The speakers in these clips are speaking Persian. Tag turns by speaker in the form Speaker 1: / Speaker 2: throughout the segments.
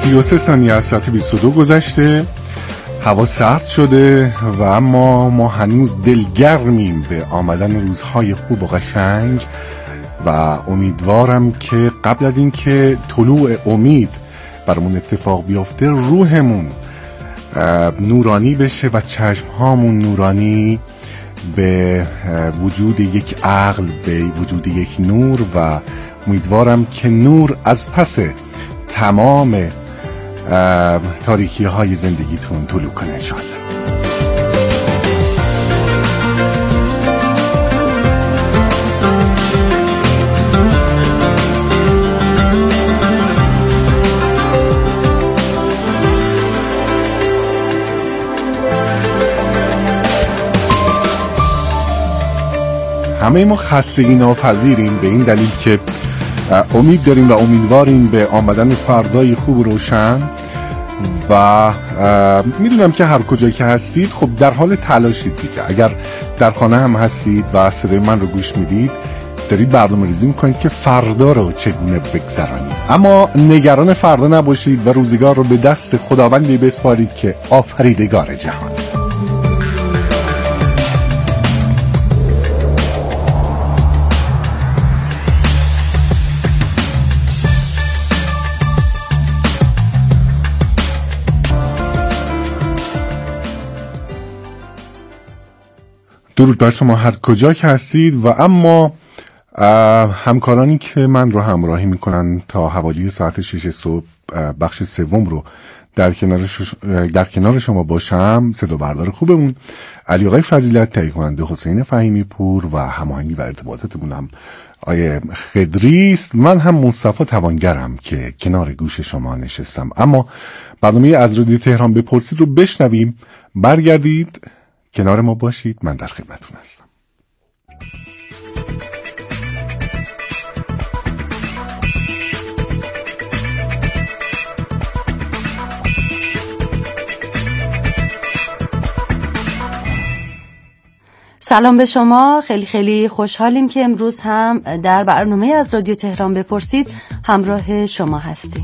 Speaker 1: 33 ثانیه از ساعت 22 گذشته. هوا سرد شده و اما ما هنوز دلگرمیم به آمدن روزهای خوب و قشنگ و امیدوارم که قبل از اینکه طلوع امید برامون اتفاق بیفته روحمون نورانی بشه و چشمهامون نورانی به وجود یک عقل، به وجود یک نور، و امیدوارم که نور از پس تمام تاریکی های زندگیتون طلوع کنه انشاءالله. همه ما خستگی ناپذیریم به این دلیل که امید داریم و امیدواریم به آمدن فردای خوب و روشن و میدونم که هر کجایی که هستید خب در حال تلاشید دیگه. اگر در خانه هم هستید و صدای من رو گوش میدید دارید برنامه ریزی میکنید که فردا رو چگونه بگذرانید، اما نگران فردا نباشید و روزگار رو به دست خداوندی بسپارید که آفریدگار جهان. درود بر شما هر کجا که هستید و اما همکارانی که من رو همراهی میکنن تا حوالی ساعت 6 صبح بخش سوم رو در کنار شما باشم. صدا بردار خوبمون علی آقای فضیلت، تهیه کننده حسین فهیمی پور و هماهنگی و ارتباطاتمون هم آیه خدری است. من هم مصطفی توانگرم که کنار گوش شما نشستم. اما برنامه از رادیو تهران بپرسید رو بشنویم. برگردید کنار ما باشید، من در خدمتتون هستم.
Speaker 2: سلام به شما، خیلی خیلی خوشحالیم که امروز هم در برنامه از رادیو تهران بپرسید همراه شما هستیم.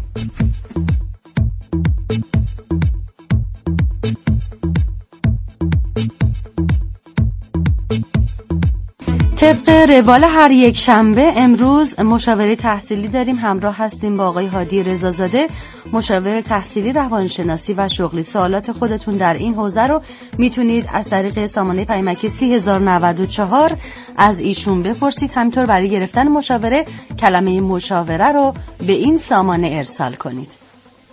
Speaker 2: طبق روال هر یک شنبه امروز مشاوره تحصیلی داریم. همراه هستیم با آقای هادی رضازاده، مشاور تحصیلی روانشناسی و شغلی. سوالات خودتون در این حوزه رو میتونید از طریق سامانه پیامکی 3094 از ایشون بپرسید. همینطور برای گرفتن مشاوره کلمه مشاوره رو به این سامانه ارسال کنید.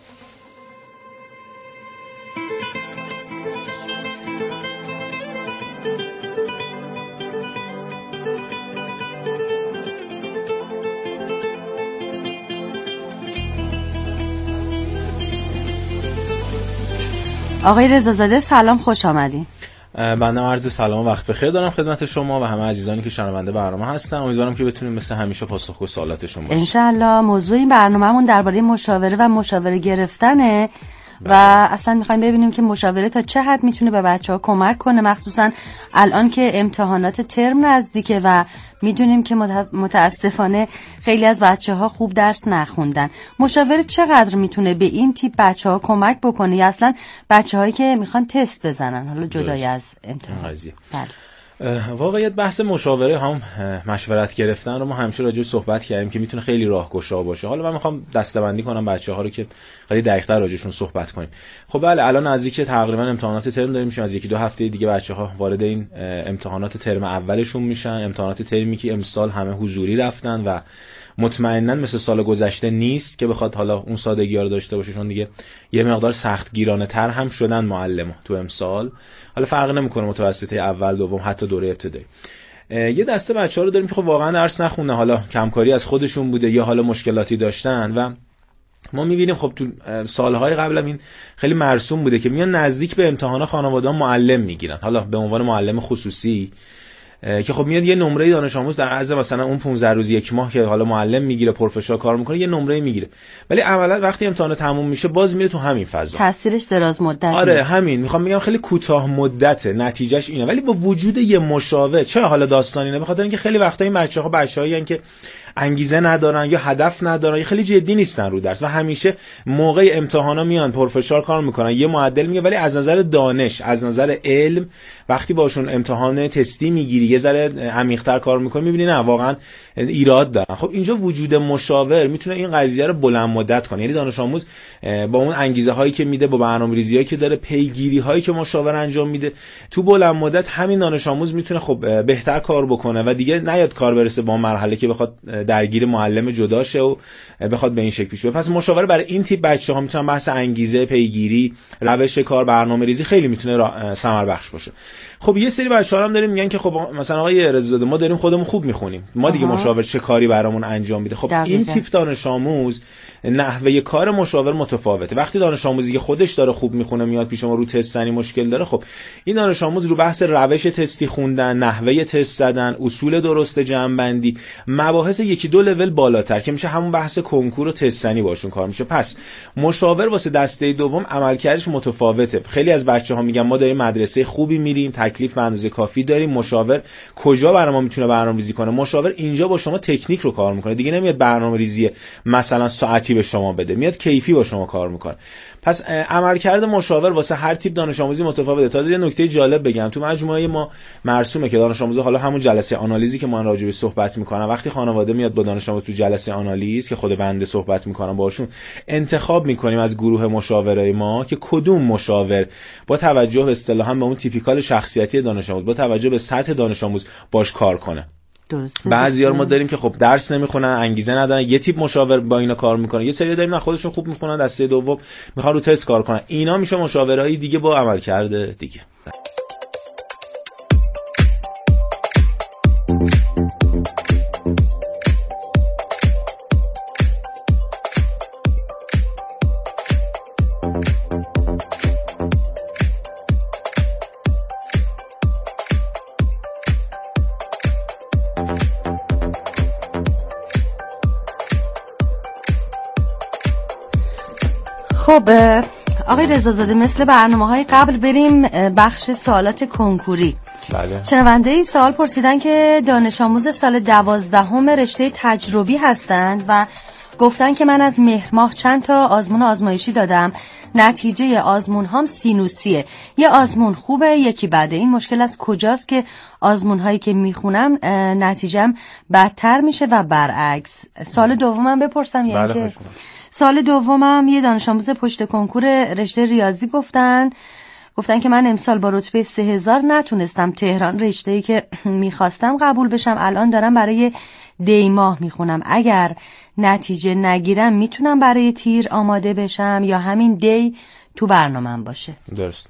Speaker 2: آقای رضازاده سلام، خوش آمدین.
Speaker 3: بنده عرض سلام و وقت بخیر دارم خدمت شما و همه عزیزانی که شنونده برنامه هستن. امیدوارم که بتونیم مثل همیشه پاسخگو سوالاتشون باشیم.
Speaker 2: انشالله. موضوع این برنامه‌مون درباره مشاوره و مشاوره گرفتنه و اصلا میخوایم ببینیم که مشاوره تا چه حد میتونه به بچه‌ها کمک کنه، مخصوصا الان که امتحانات ترم نزدیکه و میدونیم که متاسفانه خیلی از بچه‌ها خوب درس نخوندن. مشاوره چقدر میتونه به این تیپ بچه‌ها کمک بکنه یا اصلا بچه‌هایی که میخوان تست بزنن، حالا جدای از امتحان؟ بله.
Speaker 3: واقعیت بحث مشاوره هم مشورت گرفتن رو ما همیشه راجع صحبت کردیم که میتونه خیلی راهگشا باشه. حالا من میخوام دسته‌بندی کنم بچه‌ها رو که خیلی دقیق‌تر راجعشون صحبت کنیم. خب بله، الان نزدیک تقریبا امتحانات ترم داریم میشیم. از 1-2 هفته دیگه بچه‌ها وارد این امتحانات ترم اولشون میشن. امتحانات ترمی که امسال همه حضوری رفتن و مطمئناً مثل سال گذشته نیست که بخواد حالا اون سادگی ها رو داشته باشه، چون دیگه یه مقدار سختگیرانه تر هم شدن معلم‌ها تو امسال. حالا فرق نمیکنه متوسطه اول، دوم، حتی دوره ابتدایی. یه دسته بچه‌ها رو داریم که خب واقعا درس نخوندن، حالا کمکاری از خودشون بوده یا حالا مشکلاتی داشتن و ما می‌بینیم خب تو سال‌های قبل هم این خیلی مرسوم بوده که میان نزدیک به امتحانا خانواده‌ها معلم میگیرن، حالا به عنوان معلم خصوصی که خب میاد یه نمره دانش آموز در عرض مثلا اون 15 روز یک ماه که حالا معلم میگیره پروفشنال کار میکنه یه نمره میگیره، ولی عملا وقتی امتحان تموم میشه باز میره تو همین فضا.
Speaker 2: تاثیرش دراز مدت.
Speaker 3: آره نیست. همین میخوام بگم خیلی کوتاه مدته، نتیجهش اینه. ولی با وجود یه مشاور، چرا حالا داستان اینه؟ به خاطر اینکه خیلی وقتا این بچه‌هایی ان که انگیزه ندارن یا هدف ندارن یا خیلی جدی نیستن رو درس و همیشه موقع امتحانا میان پرفشار کار میکنن. یه معدل میگه ولی از نظر دانش، از نظر علم وقتی باشون امتحان تستی میگیری یه ذره عمیق‌تر کار میکنی میبینی نه واقعا ایراد دارن. خب اینجا وجود مشاور میتونه این قضیه رو بلند مدت کنه. یعنی دانش آموز با اون انگیزه هایی که میده، با برنامه‌ریزیایی که داره، پیگیری هایی که مشاور انجام میده، تو بلند مدت همین دانش آموز میتونه خب بهتر کار بکنه و دیگه نیاد کار برسه با مرحله که بخواد درگیر معلم جدا شه و بخواد به این شکل پیش بره. پس مشاور برای این تیپ بچه‌ها میتونه بحث انگیزه، پیگیری، روش کار، برنامه‌ریزی خیلی میتونه ثمر بخش باشه. خب یه سری بچه‌ها هم داریم میگن که خب مثلا آقای رضازاده ما داریم خودمون خوب میخونیم، ما دیگه مشاور چه کاری برامون انجام میده. خب این تیپ دانش آموز نحوه کار مشاور متفاوته. وقتی دانش آموزی که خودش داره خوب میخونه میاد پیش ما رو تست زنی مشکل داره، خب این دانش آموز رو بحث روش تستی خوندن، نحوه تست زدن، اصول درست جمع‌بندی، مباحث یکی دو لول بالاتر که میشه همون بحث کنکور و تست زنی باشون کار میشه. پس مشاور واسه دسته دوم عملکردش متفاوته. خیلی از بچه‌ها میگن ما داریم مدرسه خوبی میریم، تکلیف به اندازه کافی داریم، مشاور کجا برای ما میتونه برنامه‌ریزی کنه؟ مشاور اینجا با شما تکنیک رو کار میکنه، دیگه نمیاد برنامه‌ریزی مثلا ساعتی به شما بده، میاد کیفی با شما کار میکنه. پس عملکرد مشاور واسه هر تیپ دانش آموزی متفاوته. تا یه نکته جالب بگم، تو مجموعه ما مرسومه که دانش آموزا حالا همون جلسه آنالیزی که ما راجع به صحبت میکنم، وقتی خانواده میاد با دانش آموز تو جلسه آنالیز که خود بنده صحبت میکنم باشون، انتخاب میکنیم از گروه مشاورای ما که کدوم مشاور با توجه به اصطلاحاً به اون تیپیکال شخصیتی دانش آموز، با توجه به سطح دانش آموز باش کار کنه. بعضی‌ها ما داریم که خب درس نمیخونن، انگیزه ندارن، یه تیپ مشاور با اینا کار میکنه. یه سری داریم نه خودشون خوب میخونن، دسته دوم میخوان رو تست کار کنن. اینا میشه مشاورای دیگه با عملکرد دیگه.
Speaker 2: خب آقای رضازاده، مثل برنامه‌های قبل بریم بخش سوالات کنکوری.
Speaker 3: بله.
Speaker 2: شنونده ای سوال پرسیدن که دانش آموز سال 12 رشته تجربی هستند و گفتن که من از مهر ماه چند تا آزمون آزمایشی دادم، نتیجه آزمون هم سینوسیه، یه آزمون خوبه یکی بده. این مشکل از کجاست که آزمون هایی که میخونم نتیجم بدتر میشه و برعکس؟ سال دومم بپرسم یعنی که سال دومم یه دانش آموز پشت کنکور رشته ریاضی گفتن که من امسال با رتبه 3000 نتونستم تهران رشته‌ای که میخواستم قبول بشم. الان دارم برای دی ماه میخونم. اگر نتیجه نگیرم میتونم برای تیر آماده بشم یا همین دی تو برنامه‌ام باشه؟
Speaker 3: درست.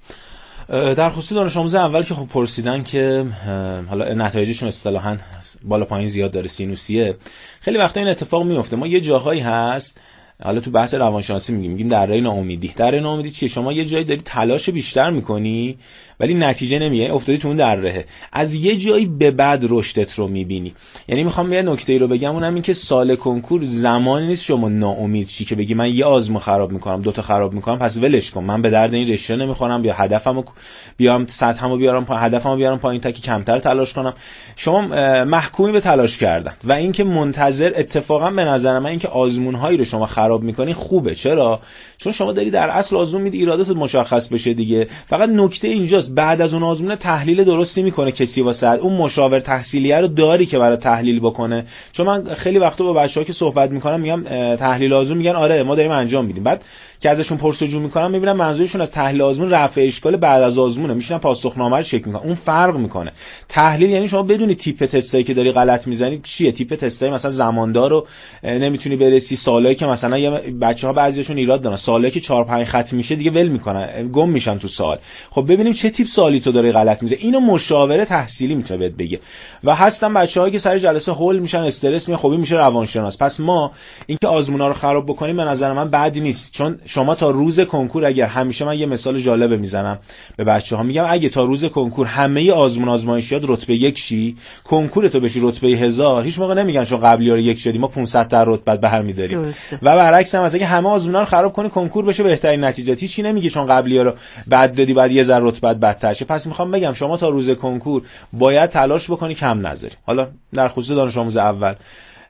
Speaker 3: در خصوص دانش آموز اول که خب پرسیدن که حالا نتایجشون اصطلاحاً بالا پایین زیاد داره، سینوسیه، خیلی وقتا این اتفاق میفته. ما یه جاهایی هست، حالا تو بحث روانشناسی میگیم دره ناامیدی. دره ناامیدی چیه؟ شما یه جایی داری تلاش بیشتر میکنی ولی نتیجه نمیاد، افتادی تو اون دره. از یه جایی به بعد رشدت رو میبینی. یعنی میخوام یه نکته ای رو بگم، اونم این که سال کنکور زمانی نیست شما ناامید شی که بگی من یه آزمون خراب میکنم، دوتا خراب میکنم پس ولش کن، من به درد این رشته نمیخورم، یا هدفمو بیام سطحمو بیارم پایین، هدفمو بیارم پایین تا که کمتر تلاش کنم. شما محکومی به تلاش کردن و اینکه منتظر، اتفاقا به نظر من اینکه آزمون‌هایی رو شما خراب میکنی خوبه. چرا؟ چون شما داری در اصل آزمون میدی ایراداتت مشخص بشه دیگه. فقط نکته اینجاست بعد از اون آزمون تحلیل درستی میکنه کسی واسه اون مشاور تحصیلیه رو داری که برای تحلیل بکنه. چون من خیلی وقتا با بچه‌ها که صحبت میکنم میگم تحلیل آزمون، میگن آره ما داریم انجام میدیم. بعد که ازشون پرسجو میکنم میبینم منظورشون از تحلیل آزمون رفع اشکال بعد از آزمونه، میشینن پاسخنامه رو چک میکنن. اون فرق میکنه. تحلیل یعنی شما بدونی تیپ تستایی که داری غلط میزنی چیه، تیپ تستای مثلا زماندار رو نمیتونی برسی، سوالایی که مثلا یه بچه‌ها بعضیشون ایراد دارن، سوالایی که 4 5 خط میشه دیگه ول میکنن، گم میشن تو سوال. خب ببینیم چه تیپ سوالی تو داری غلط میزنی. اینو مشاوره تحصیلی میتونه بهت بگه. و هستن بچه‌هایی که سر جلسه هول میشن، استرس میگن، خب این میشه روانشناس. پس ما اینکه آزمونا رو خراب بکنیم به نظر من بدی نیست. چون شما تا روز کنکور، اگر همیشه من یه مثال جالب میزنم به بچه‌ها، میگم اگه تا روز کنکور همه آزمایشیات رتبه 1 شی، کنکور تو بشی رتبه 1000، هیچ موقع نمیگن چون قبلی‌ها رو 1 شدی ما 500 تا رتبه برمی‌داریم. و برعکس هم اگه همه آزمونا رو خراب کنی کنکور بشه بهترین نتیجه، هیچکی نمیگه چون قبلی‌ها رو بد دادی بعد یه ذره رتبه بدتر شه. پس میخوام بگم شما تا روز کنکور باید تلاش بکنی، کم نذاری. حالا در خصوص دانش آموز اول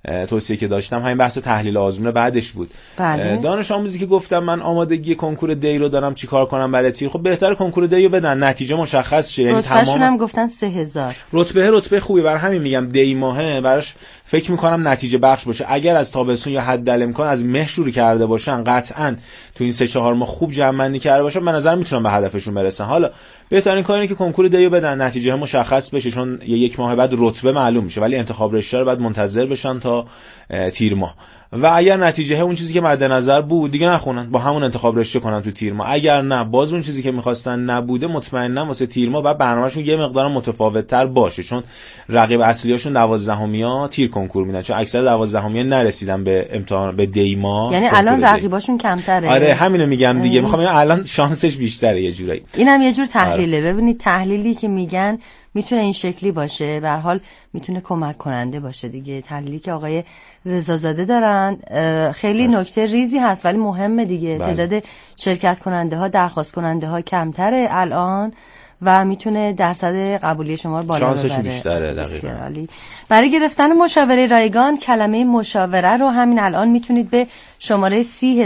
Speaker 3: توصیه که داشتم همین بحث تحلیل آزمون بعدش بود.
Speaker 2: بله.
Speaker 3: دانش آموزی که گفتم من آمادگی کنکور دی رو دارم چیکار کنم برای تیر، خب بهتر کنکور دی رو بدن نتیجه مشخص شه. یعنی
Speaker 2: رتبهشون هم گفتن 3000
Speaker 3: رتبه خوبی، برای همین میگم دی ماهه براش فکر میکنم نتیجه بخش باشه. اگر از تابستون یا حداقل از مه شروع کرده باشن قطعاً تو این 3-4 ماه خوب جمع بندی کرده باشن به نظر میتونن به هدفشون برسن. حالا بهترین کار اینه که کنکور دیو بدن نتیجه مشخص بشه، چون یک ماه بعد رتبه معلوم میشه، ولی انتخاب رشته رو بعد منتظر بشن تا تیر ماه. و اگر نتیجه اون چیزی که مد نظر بود دیگه نخونن، با همون انتخاب رشته کنن تو تیر ماه. اگر نه باز اون چیزی که می‌خواستن نبوده، مطمئنا واسه تیر ماه بعد برنامه‌شون یه مقدار متفاوت‌تر باشه، چون رقیب اصلیاشون 12میا تیر کنکور میدن، چون اکثر 12میا نرسیدن به امتحان به دیما.
Speaker 2: یعنی الان رقیباشون کمتره.
Speaker 3: آره همینو میگم دیگه. میخوام الان شانسش بیشتره یه جورایی.
Speaker 2: اینم یه جور تحلیله. ببینید تحلیلی که میگن میتونه این شکلی باشه، به هر حال میتونه کمک کننده باشه دیگه. تحلیلی که آقای رضازاده دارن خیلی نکته ریزی هست ولی مهمه دیگه. تعداد شرکت کننده ها، درخواست کننده ها کمتره الان و میتونه درصد قبولی شما رو بالا ببره.
Speaker 3: شانسش بیشتره دقیقاً.
Speaker 2: برای گرفتن مشاوره رایگان کلمه مشاوره رو همین الان میتونید به شماره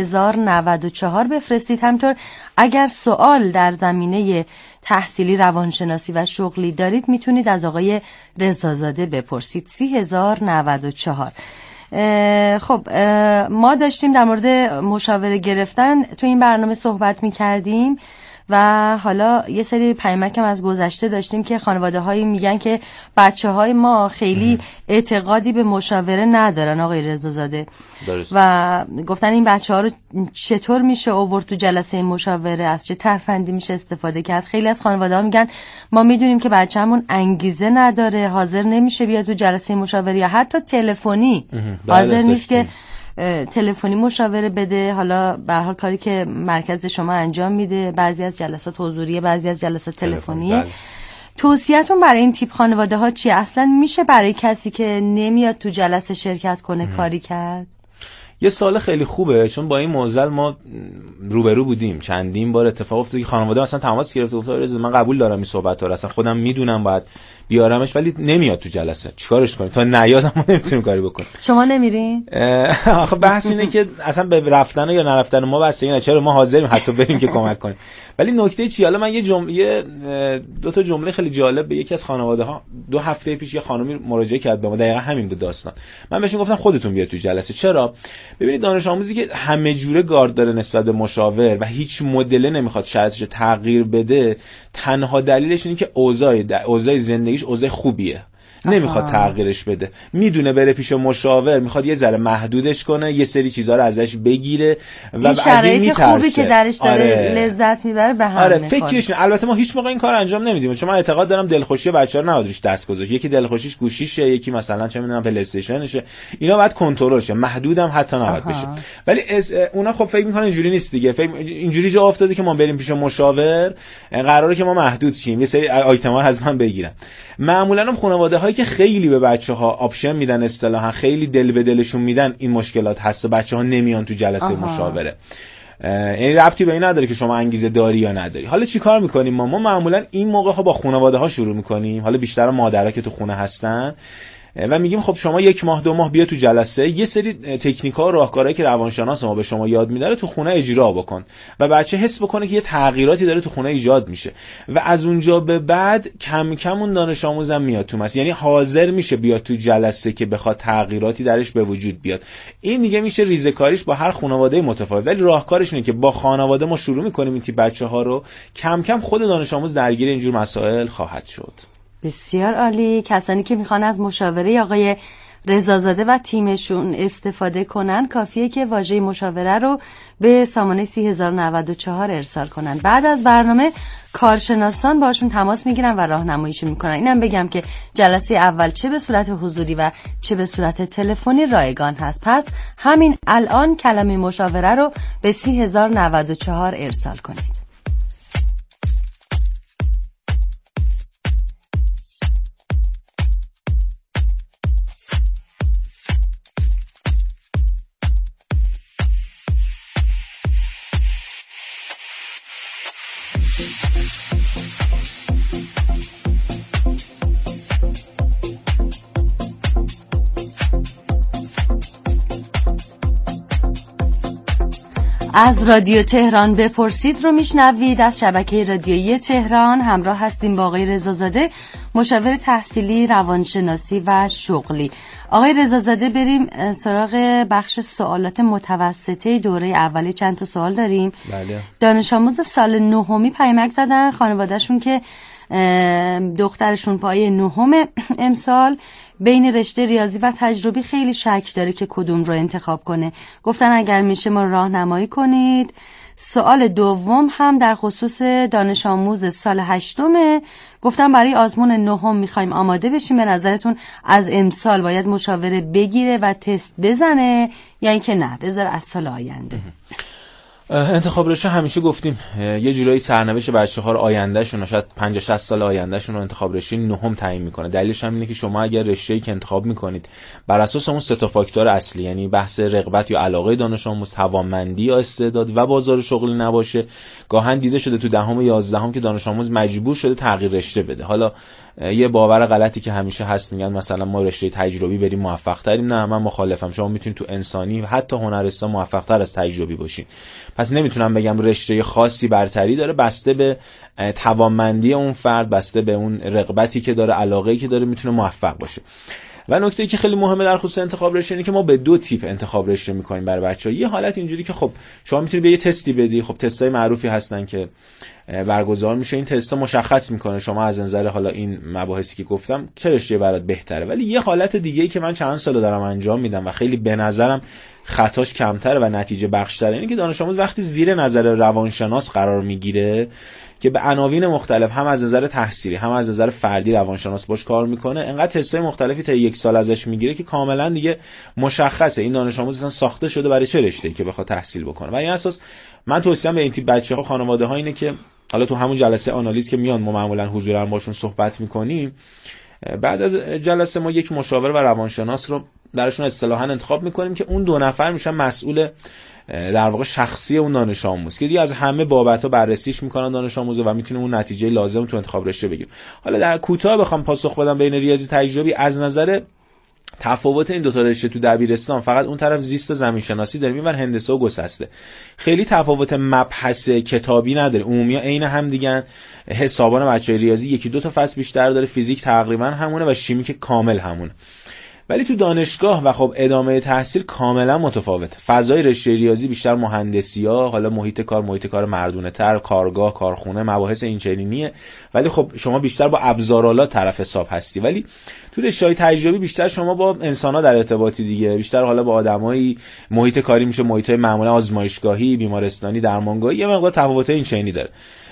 Speaker 2: 30094 بفرستید. همینطور اگر سوال در زمینه تحصیلی، روانشناسی و شغلی دارید میتونید از آقای رضازاده بپرسید. 30094. خب ما داشتیم در مورد مشاوره گرفتن تو این برنامه صحبت میکردیم و حالا یه سری پیامک هم از گذشته داشتیم که خانواده هایی میگن که بچه های ما خیلی اعتقادی به مشاوره ندارن آقای رضازاده و گفتن این بچه ها رو چطور میشه آورد تو جلسه مشاوره، از چه ترفندی میشه استفاده کرد. خیلی از خانواده ها میگن ما میدونیم که بچه‌مون انگیزه نداره، حاضر نمیشه بیاد تو جلسه مشاوره یا حتی تلفنی حاضر نیست که تلفنی مشاوره بده. حالا به هر حال کاری که مرکز شما انجام میده، بعضی از جلسات حضوریه، بعضی از جلسات تلفنیه. توصیه‌تون برای این تیپ خانواده ها چیه؟ اصلا میشه برای کسی که نمیاد تو جلسه شرکت کنه کاری کرد؟
Speaker 3: یه سال خیلی خوبه، چون با این معضل ما روبرو بودیم. چندین بار اتفاق افتاد که خانواده مثلا تماس گرفت گفت من قبول دارم این صحبت رو، اصلا خودم میدونم باید بیارمش ولی نمیاد تو جلسه. چیکارش کنیم؟ تا نیاد ما نمیتونیم کاری بکنیم.
Speaker 2: شما نمیرین؟
Speaker 3: آخه بحث اینه که اصلا به رفتن یا نرفتن ما بسته اینه، چرا ما حاضریم حتی بریم که کمک کنیم. ولی نکته چیه؟ حالا من یه دو تا جمله خیلی جالب به یکی از خانواده ها 2 هفته پیش یه خانومی مراجعه کرد به ما، دقیقاً همین بود داستان. من بهشون گفتم خودتون بیاید تو جلسه. چرا؟ ببینید دانش آموزی که همه جوره گارد داره نسبت به مشاور و هیچ مدل نمیخواد شرایطش تغییر بده، تنها دلیلش اینه که اوضاع زندگیش اوضاع خوبیه، نمیخواد تغییرش بده، میدونه بره پیش مشاور، میخواد یه ذره محدودش کنه، یه سری چیزا رو ازش بگیره و از این میترسه. خوبی
Speaker 2: که درش داره لذت میبره به هم
Speaker 3: میخوره. فکرش البته ما هیچ موقع این کار انجام نمیدیم، چون من اعتقاد دارم دلخوشی بچه‌ها رو نباید روش دست گذاشت. یکی دلخوشیش گوشیشه، یکی مثلا چه میدونم پلی استیشنشه، اینا باید کنترل شه، محدودم حتی نباید بشه. ولی اونا خب فکر میکنن اینجوری نیست دیگه، اینجوری جا افتاده که ما بریم پیش مشاور قراره که ما محدود شیم، یه سری آیتما رو از من بگیرن. معمولا هم خانواده هایی که خیلی به بچه‌ها آپشن میدن، اصطلاحا خیلی دل به دلشون میدن، این مشکلات هست و بچه‌ها نمیان تو جلسه مشاوره. یعنی ربطی به این نداره که شما انگیزه داری یا نداری. حالا چی کار میکنیم ما معمولا این موقع ها با خانواده ها شروع میکنیم، حالا بیشتر مادرها که تو خونه هستن و میگیم خب شما 1 ماه 2 ماه بیا تو جلسه، یه سری تکنیک‌ها و راهکارهایی که روانشناس ما به شما یاد میده تو خونه اجرا بکن و بچه حس بکنه که یه تغییراتی داره تو خونه ایجاد میشه و از اونجا به بعد کم کم اون دانش آموزم میاد تو یعنی حاضر میشه بیاد تو جلسه که بخواد تغییراتی درش به وجود بیاد. این دیگه میشه ریزه‌کاریش با هر خانواده متفاوت، ولی راهکارش اینه که با خانواده ما شروع میکنیم این تیپ بچه‌ها رو، کم کم خود دانش آموز درگیر اینجور مسائل خواهد شد.
Speaker 2: بسیار عالی. کسانی که میخوان از مشاوره آقای رضازاده و تیمشون استفاده کنن کافیه که واژه مشاوره رو به سامانه 30094 ارسال کنن. بعد از برنامه کارشناسان باشون تماس میگیرن و راهنماییشون میکنن. اینم بگم که جلسه اول چه به صورت حضوری و چه به صورت تلفنی رایگان هست. پس همین الان کلمه مشاوره رو به 30094 ارسال کنید. از رادیو تهران بپرسید رو میشنوید. از شبکه رادیویی تهران همراه هستیم با آقای رضازاده، مشاور تحصیلی، روانشناسی و شغلی. آقای رضازاده، بریم سراغ بخش سوالات متوسطه دوره اولی. چند تا سوال داریم.
Speaker 3: بله.
Speaker 2: دانش آموز سال نهمی پیامک زدن خانوادهشون که دخترشون پایه نهم امسال بین رشته ریاضی و تجربی خیلی شک داره که کدوم رو انتخاب کنه. گفتن اگر میشه ما راهنمایی کنید. سوال دوم هم در خصوص دانش آموز سال هشتمه. گفتن برای آزمون نهم میخوایم آماده بشیم، به نظرتون از امسال باید مشاوره بگیره و تست بزنه یا اینکه نه بذار از سال آینده؟
Speaker 3: انتخاب رشته همیشه گفتیم یه جورایی سرنوشت بچه‌ها رو آیندهشون، شاید 50-60 سال آیندهشون رو انتخاب رشته نهم تعیین میکنه. دلیلش هم اینه که شما اگر رشته‌ای که انتخاب میکنید بر اساس اون سه تا فاکتور اصلی، یعنی بحث رغبت یا علاقه دانش آموز، توانمندی یا استعداد و بازار شغلی نباشه، گاهن دیده شده تو دهم و 11 که دانش آموز مجبور شده تغییر رشته بده. حالا یه باور غلطی که همیشه هست، میگن مثلا ما رشته تجربی بریم موفق تریم. نه، من مخالفم. شما میتونید تو انسانی حتی هنرستان موفق تر از تجربی باشین. پس نمیتونم بگم رشته خاصی برتری داره، بسته به توانمندی اون فرد، بسته به اون رغبتی که داره، علاقه‌ای که داره، میتونه موفق باشه. و نکته‌ای که خیلی مهمه در خصوص انتخاب رشته اینه که ما به دو تیپ انتخاب رشته می‌کنیم برای بچه‌ها. یه حالت اینجوری که خب شما می‌تونید به یه تستی بدی. خب تستای معروفی هستن که برگزار میشه. این تستا مشخص میکنه شما از نظر حالا این مباحثی که گفتم چه رشته برات بهتره. ولی یه حالت دیگه‌ای که من چند سال دارم انجام میدم و خیلی به نظرم خطاش کمتره و نتیجه بخش‌تره، اینه که دانش آموز وقتی زیر نظر روانشناس قرار میگیره که به عناوین مختلف هم از نظر تحصیلی هم از نظر فردی روانشناس باش کار میکنه، انقدر تستای مختلفی تا یک سال ازش میگیره که کاملا دیگه مشخصه این دانش آموز اصلا ساخته شده برای چه رشته‌ای که بخواد تحصیل بکنه. و این اساس من توصیه‌ام به این تیپ بچه‌ها خانواده‌ها اینه که حالا تو همون جلسه آنالیز که میان ما معمولا حضوراً باشون صحبت میکنیم، بعد از جلسه ما یک مشاور و روانشناس رو درشون اصطلاحاً انتخاب میکنیم که اون دو نفر میشن مسئول در واقع شخصی اون دانش آموز که دیگه از همه بابت‌ها بررسیش میکنن دانش آموز و میتونیم اون نتیجه لازم تو انتخاب رشته بگیریم. حالا در کوتاه بخوام پاسخ بدم بین ریاضی تجربی، از نظر تفاوت این دو تا رشته تو دبیرستان فقط اون طرف زیست و زمین شناسی داریم، اینور هندسه و گسسته. خیلی تفاوت مبحث کتابی نداره، عمومی عین هم دیگه. حسابان بچهای ریاضی یکی دو تا فصل بیشتر داره، فیزیک تقریبا همونه و شیمی که کامل همونه. ولی تو دانشگاه و خب ادامه تحصیل کاملا متفاوته. فضای رشته ریاضی بیشتر مهندسی‌ها، حالا محیط کار مردونه تر، کارگاه، کارخونه، مباحث اینچنینیه. ولی خب شما بیشتر با ابزارآلات طرف حساب هستی. ولی تو رشته‌های تجربی بیشتر شما با انسان‌ها در ارتباطی دیگه، بیشتر حالا با آدمایی، محیط کاری میشه محیط‌های معمولا آزمایشگاهی، بیمارستانی، درمانگاهی، یه مقدار تفاوت‌های اینچنینی داره.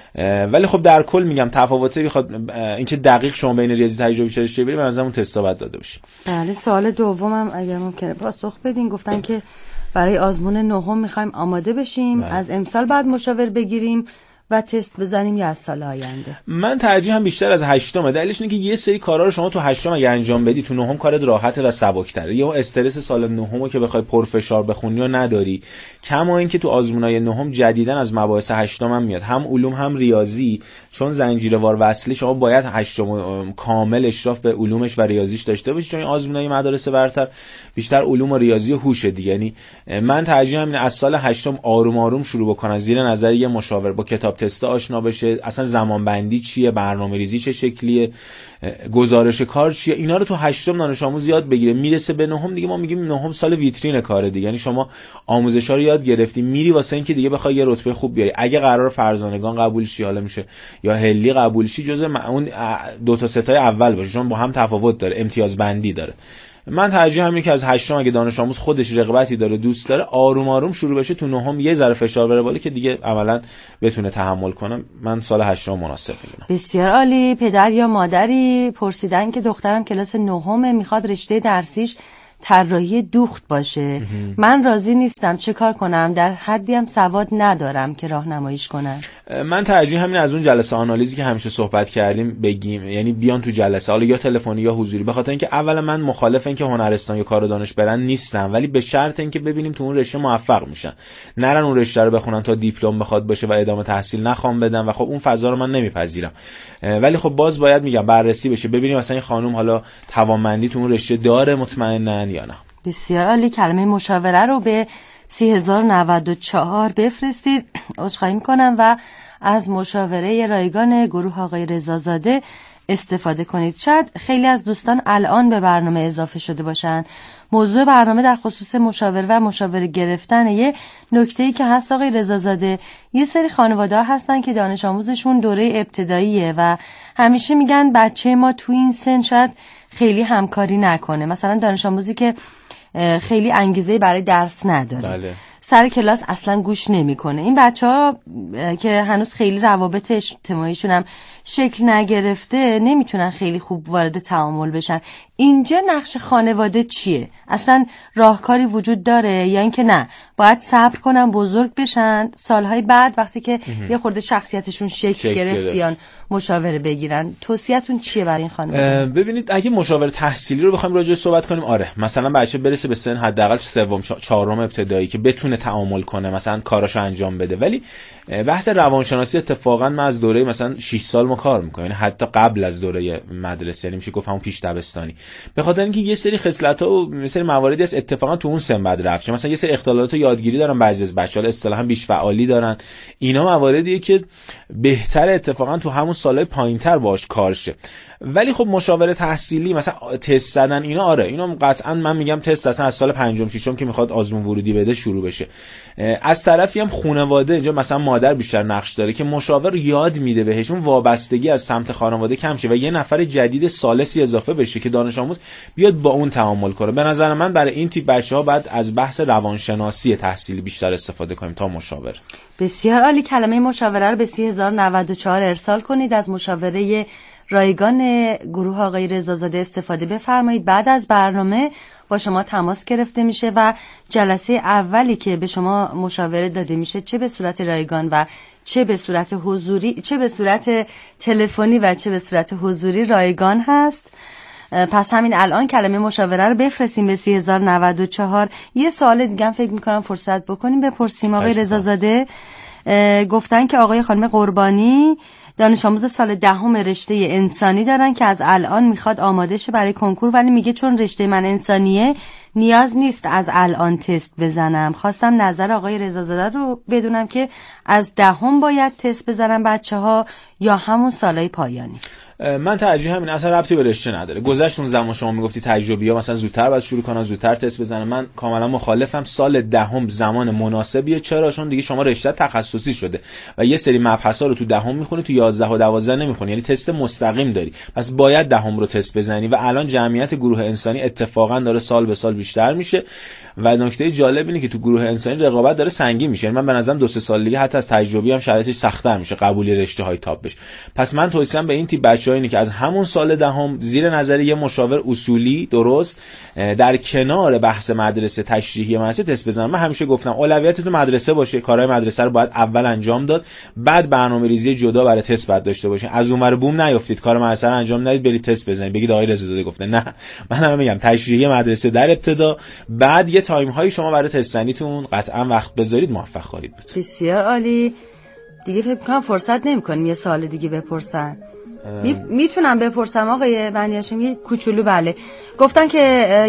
Speaker 3: ولی خب در کل میگم تفاوته بخواد اینکه دقیق شما بین ریاضی تجربی چه رشته برید، به نظرم اون تستا باید داده بشه.
Speaker 2: بله. سوال دومم اگر ممکنه پاسخ بدین. گفتن که برای آزمون نهم میخوایم آماده بشیم. بله. از امسال بعد مشاور بگیریم و تست بزنیم یا از سال آینده؟ من
Speaker 3: ترجیحم بیشتر از هشتمه. دلیلش اینه که یه سری کارا رو شما تو هشتم اگه انجام بدی تو نهم کارت راحته و سبک‌تره. یه استرس سال نهمو که بخوای پرفشار بخونی و نداری. کما اینکه تو آزمونای نهم جدیداً از مباحث هشتم هم میاد، هم علوم هم ریاضی، چون زنجیروار وصلی شما باید هشتم کامل اشراف به علومش و ریاضیش داشته باشی، چون این آزمونای مدارس برتر بیشتر علوم و ریاضی و هوش دیگه. یعنی من ترجیحم اینه از سال هشتم آروم آروم شروع بکنن، زیر نظر یه مشاور با کتاب تست آشنا بشه، اصلا زمانبندی چیه، برنامه‌ریزی چه شکلیه، گزارش کار چیه، اینا رو تو هشتم دانش آموز یاد بگیره. میرسه به نهم دیگه ما میگیم نهم سال ویترین کاره دیگه، یعنی شما آموزش‌ها رو یاد گرفتی، میری واسه اینکه دیگه بخوای یه رتبه خوب بیاری. اگه قرار فرزانگان قبول شی حالا میشه یا هلی قبول شی، جزء اون دو تا ستای اول باشه، چون با هم تفاوت داره، امتیاز بندی داره. من ترجیح اینه که از هشتم اگه دانش آموز خودش رغبتی داره، دوست داره، آروم آروم شروع بشه، تو نهم یه ذره فشار بره بالا که دیگه عملاً بتونه تحمل کنه. من سال هشتم مناسب میدونم.
Speaker 2: بسیار عالی. پدر یا مادری پرسیدن که دخترم کلاس نهمه، میخواد رشته درسیش طراحی دوخت باشه. من راضی نیستم، چه کار کنم؟ در حدی هم سواد ندارم که راهنماییش کنم.
Speaker 3: من ترجیح همین از اون جلسه آنالیزی که همیشه صحبت کردیم بگیم، یعنی بیان تو جلسه، حالا یا تلفنی یا حضوری. به خاطر اینکه اولا من مخالف این که هنرستان یا کار دانش برن نیستم، ولی به شرط اینکه ببینیم تو اون رشته موفق میشن، نرن اون رشته رو بخونن تا دیپلم بخواد باشه و ادامه تحصیل نخوام بدن، و خب اون فضا رو من نمیپذیرم. ولی خب باز باید میگم بررسی بشه، ببینیم مثلا این خانم حالا توانمندی تو اون رشته داره مطمئنن یا نه.
Speaker 2: بسیار عالی. کلمه مشاوره رو به 3094 بفرستید. عذرخواهی میکنم و از مشاوره رایگان گروه آقای رضازاده استفاده کنید. شاید خیلی از دوستان الان به برنامه اضافه شده باشن. موضوع برنامه در خصوص مشاوره و مشاوره گرفتن. یه نکته‌ای که هست آقای رضازاده، یه سری خانواده‌ها هستن که دانش آموزشون دوره ابتداییه و همیشه میگن بچه ما تو این سن شاید خیلی همکاری نکنه. مثلا دانش آموزی که خیلی انگیزه برای درس نداره،
Speaker 3: بله.
Speaker 2: سر کلاس اصلا گوش نمیکنه. این بچه‌ها که هنوز خیلی روابط اجتماعیشون هم شکل نگرفته نمیتونن خیلی خوب وارد تعامل بشن. اینجا نقش خانواده چیه؟ اصلا راهکاری وجود داره یا اینکه نه باید صبر کنن بزرگ بشن سالهای بعد وقتی که یه خورده شخصیتشون شکل گرفت بیان مشاوره بگیرن؟ توصیه‌تون چیه برای این خانواده؟
Speaker 3: ببینید اگه مشاوره تحصیلی رو بخوایم راجعش صحبت کنیم، آره مثلا بچه برسه به سن حداقل سوم چهارم ابتدایی که بتونه تعامل کنه، مثلا کاراشو انجام بده. ولی بحث روانشناسی اتفاقا من از دوره مثلا 6 سال ما کار می‌کنیم، حتی قبل از دوره مدرسه، یعنی میشه گفت همون پیش دبستانی، به خاطر اینکه یه سری خصلت‌ها و یه سری مواردی هست اتفاقا تو اون سن بعد رفت. مثلا یه سری اختلالات یادگیری دارن بعضی از بچه‌ها، اصطلاحاً بیش فعالی دارن. اینا مواردیه که بهتره اتفاقا تو همون سال‌های پایین‌تر باهاش کار شه. ولی خب مشاوره تحصیلی مثلا تست زدن اینا، آره اینا قطعا من میگم تست اصلا از سال 5م 6م که میخواد آزمون ورودی بده شروع بشه. از طرفی هم خانواده اینجا مثلا مادر بیشتر نقش داره که مشاور یاد میده بهشون وابستگی از سمت خانواده کم شه و یه نفر جدید ثالثی اضافه بشه که دانش آموز بیاد با اون تعامل کنه. به نظر من برای این تیپ بچه‌ها بعد از بحث روانشناسی تحصیلی بیشتر استفاده کنیم تا مشاور.
Speaker 2: بسیار عالی. کلمه مشاوره رو به 3094 ارسال کنید. از مشاوره رایگان گروه آقای رضازاده استفاده بفرمایید. بعد از برنامه با شما تماس گرفته میشه و جلسه اولی که به شما مشاوره داده میشه چه به صورت رایگان و چه به صورت حضوری، چه به صورت تلفنی و چه به صورت حضوری رایگان هست. پس همین الان کلمه مشاوره رو بفرستیم به 3094. یه سوال دیگه هم فکر میکنم فرصت بکنیم بپرسیم. آقای رضازاده گفتن که آقای خانم قربانی دانش آموز سال 10 رشته انسانی دارن که از الان میخواد آماده شه برای کنکور، ولی میگه چون رشته من انسانیه نیاز نیست از الان تست بزنم. خواستم نظر آقای رضازاده رو بدونم که از 10 باید تست بزنن بچه‌ها یا همون سالهای پایانی.
Speaker 3: من ترجیح همین، اصلا ربطی به رشته نداره. گذشت اون زمان شما میگفتی تجربی‌ها مثلا زودتر باید شروع کنن، زودتر تست بزنن. من کاملا مخالفم. سال 10 زمان مناسبیه. چرا؟ چون دیگه شما رشته تخصصی شده و یه سری مبحثا رو تو 10 میخونی، تو 11 و 12 نمیخونی، یعنی تست مستقیم داری. پس باید 10 رو تست بزنی و الان جمعیت گروه انسانی اتفاقا داره سال به سال بیشتر میشه و نکته جالب اینه که تو گروه انسانی رقابت داره سنگین میشه. یعنی من به نظرم 2-3 سال دیگه حتی از تجربی هم شرایطش سخت‌تر میشه قبولی رشته‌های تاپ بشه. پس من توصیه‌ام به این تیپ بچه‌ها اینه که از همون سال 10 زیر نظر یه مشاور اصولی درست در کنار بحث مدرسه تشریحی مدرسه تست بزنن. من همیشه گفتم اولویت تو مدرسه باشه، کارهای مدرسه رو باید اول انجام داد، بعد برنامه‌ریزی جدا برای تست بعد داشته باشین. از اونور بوم نیافتید، کار مدرسه رو انجام ندید برید تست بزنید بگید آقای رضازاده گفته. نه، من دارم میگم تشریحی مدرسه در ابتدا، بعد یه تایم هایی شما برای تستنیتون قطعا وقت بذارید، موفق خواهید بود.
Speaker 2: بسیار عالی. دیگه فکر کنم فرصت نمی‌کنیم یه سوال دیگه بپرسن. میتونم بپرسم آقای بنی هاشم یه کوچولو؟ بله. گفتن که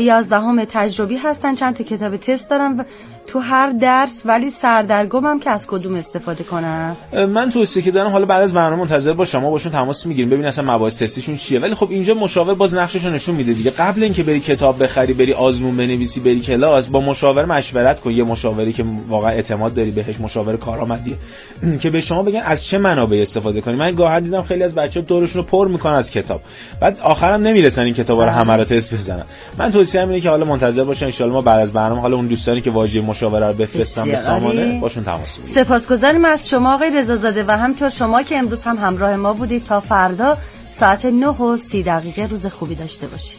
Speaker 2: 11 تجربی هستن، چند تا کتاب تست دارن تو هر درس، ولی سردرگمم که از کدوم استفاده کنم؟
Speaker 3: من توصیه که دارم حالا بعد از برنامه منتظر باشم، ما باشون تماس میگیریم ببین اصلا مباحث تستیشون چیه. ولی خب اینجا مشاور باز نقشش رو نشون میده دیگه. قبل اینکه بری کتاب بخری، بری آزمون بنویسی، بری کلاس، با مشاور مشورت کن. یه مشاوری که واقعا اعتماد داری بهش، مشاور کارآمدیه که به شما بگن از چه منابع استفاده کنی. من گاهی دیدم خیلی از بچه‌ها دورشون رو پر میکنن از کتاب، بعد آخرام نمیرسن این کتابا رو همه رو تست بزنن. من توصیه‌ام اینه که حالا منتظر باشن ان شاءالله ما بعد از برنامه حالا اون دوستانی که واژه مشاوره رو بفرستن به سامانه باشون تماس بگیریم.
Speaker 2: سپاسگزاریم از شما آقای رضازاده و همینطور شما که امروز هم همراه ما بودید. تا فردا ساعت 9:30 روز خوبی داشته باشید.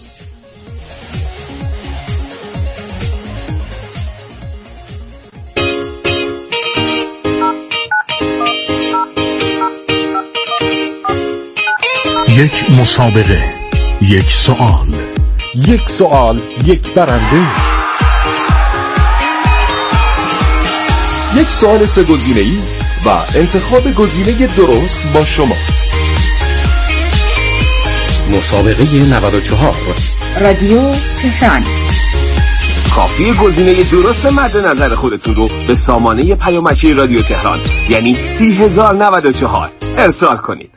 Speaker 4: یک مسابقه، یک سوال،
Speaker 5: یک سوال، یک برنده. یک سوال 3 گزینه‌ای و انتخاب گزینه درست با شما.
Speaker 4: مسابقه 94
Speaker 6: رادیو تهران.
Speaker 5: کافیه گزینه درست مد نظر خودتون رو به سامانه پیامکی رادیو تهران یعنی 30094 ارسال کنید.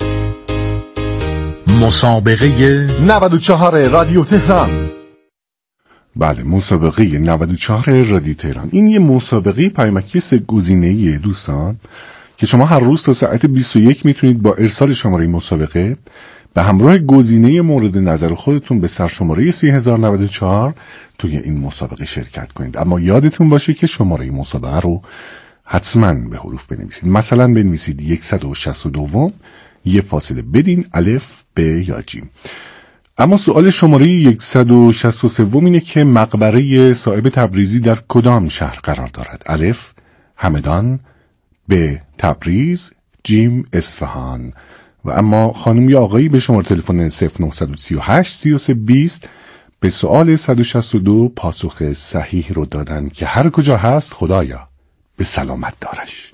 Speaker 4: مسابقه
Speaker 1: 94 رادیو تهران. بله، مسابقه 94 رادیو تهران. این یه مسابقه پیامکی 3 گزینه‌ای دوستان که شما هر روز تا ساعت 21 میتونید با ارسال شماره مسابقه به همراه گزینه مورد نظر خودتون به سرشماره 30094 توی این مسابقه شرکت کنید. اما یادتون باشه که شماره مسابقه رو حتما به حروف بنویسید. مثلا بنویسید 162 یه فاصله بدین الف ب یا جیم. اما سوال شماره 163 اینه که مقبره صاحب تبریزی در کدام شهر قرار دارد؟ الف همدان، ب تبریز، جیم اصفهان. و اما خانم یا آقایی به شماره تلفن 0938 33 20 به سوال 162 پاسخ صحیح رو دادن که هر کجا هست خدایا به سلامت دارش.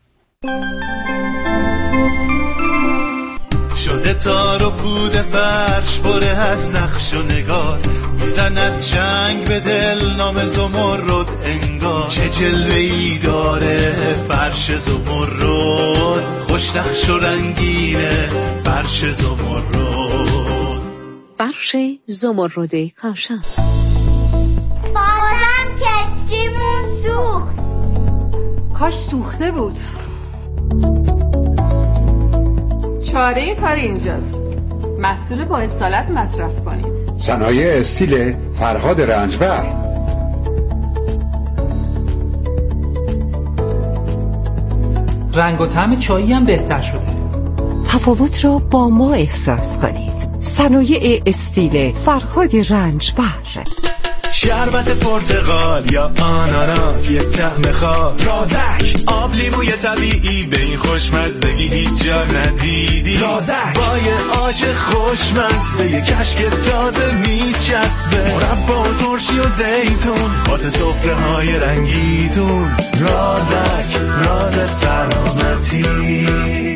Speaker 6: شده تار و پود فرش بره از نقش و نگار، میزند چنگ به دل نام زمرد انگار. چه جلوه‌ای داره فرش زمرد، خوش نقش و رنگینه فرش زمرد.
Speaker 7: فرش زمرد کاشان.
Speaker 8: بازم کتریمون سوخت.
Speaker 9: کاش سوخته بود. چاره کار اینجاست، محصول با اصالت مصرف کنید.
Speaker 10: صنایع استیل فرهاد رنجبر.
Speaker 11: رنگ و طعم چایی هم بهتر شده.
Speaker 7: تفاوت را با ما احساس کنید. صنایع استیل فرهاد رنجبر.
Speaker 6: شربت پرتقال یا آناناس، یه طعم خاص. رازک آب لیموی طبیعی، به این خوشمزگی هیچ جا ندیدی. رازک با یه آش خوشمزه، یه کشک تازه میچسبه. مربا و ترشی و زیتون واسه سفره های رنگیتون. رازک راز سلامتی.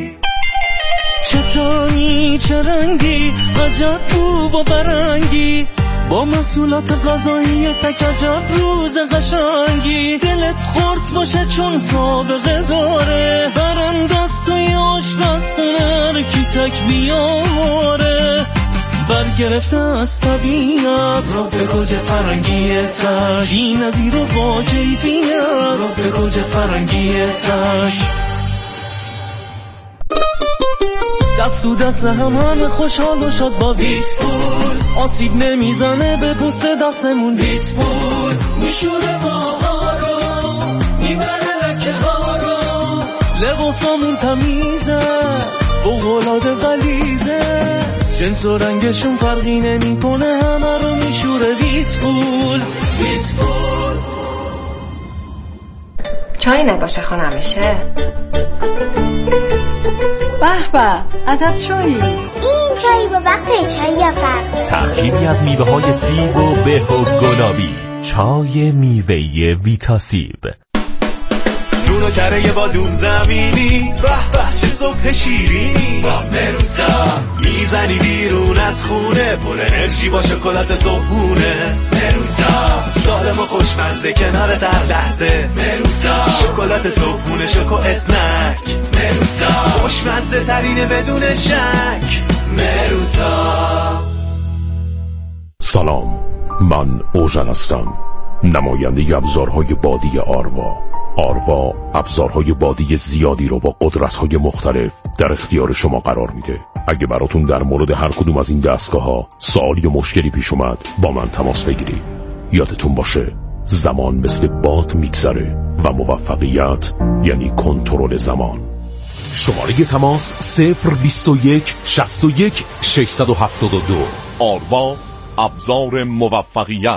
Speaker 12: چطوری چه رنگی عجب بو و برنگی، با محصولات غذایی تک عجب روز قشنگی. دلت خورس باشه چون سابقه داره، برانداز توی آشپزخونه کی تک بیاره. برگرفته از طبیعت رو به گوجه فرنگی تک، بی نظیر و با کیفیت رو به گوجه فرنگی تک. دست تو دست همه خوشحال و شاد با ویتپول، آسیب نمیزنه به پوست دستمون. ویتپول میشوره ماها رو، میبره لکه ها رو. لباسامون تمیزه، فوق‌العاده غلیظه، جنس و رنگشون فرقی نمیکنه، همه رو میشوره ویتپول. ویتپول.
Speaker 13: چای نباشه خانمشه.
Speaker 9: به به، عجب چایی.
Speaker 8: این چایی با وقت چایی یا فرق.
Speaker 14: ترکیبی از میوه های سیب و به و گلابی. چای میوه ویتاسیب.
Speaker 6: نون و کره با دون زمینی، به به چه صبح شیرینی. با مروسا میزنی بیرون از خونه، پر انرژی با شکلات صبحونه. مروسا سالم و خوشمزه کنار در لحظه. مروسا شکلات صبحونه، شوکو اسنک. مروسا خوشمزه ترینه بدون شک. مروسا.
Speaker 4: سلام، من اوژن هستم، نماینده ابزارهای بادی آروا. آروا ابزارهای بادی زیادی رو با قدرت‌های مختلف در اختیار شما قرار میده. اگه براتون در مورد هر کدوم از این دستگاه‌ها سوالی یا مشکلی پیش اومد، با من تماس بگیرید. یادتون باشه زمان مثل باد میگذره و موفقیت یعنی کنترل زمان. شماره تماس 021 61 672.
Speaker 15: آروا ابزار موفقیت.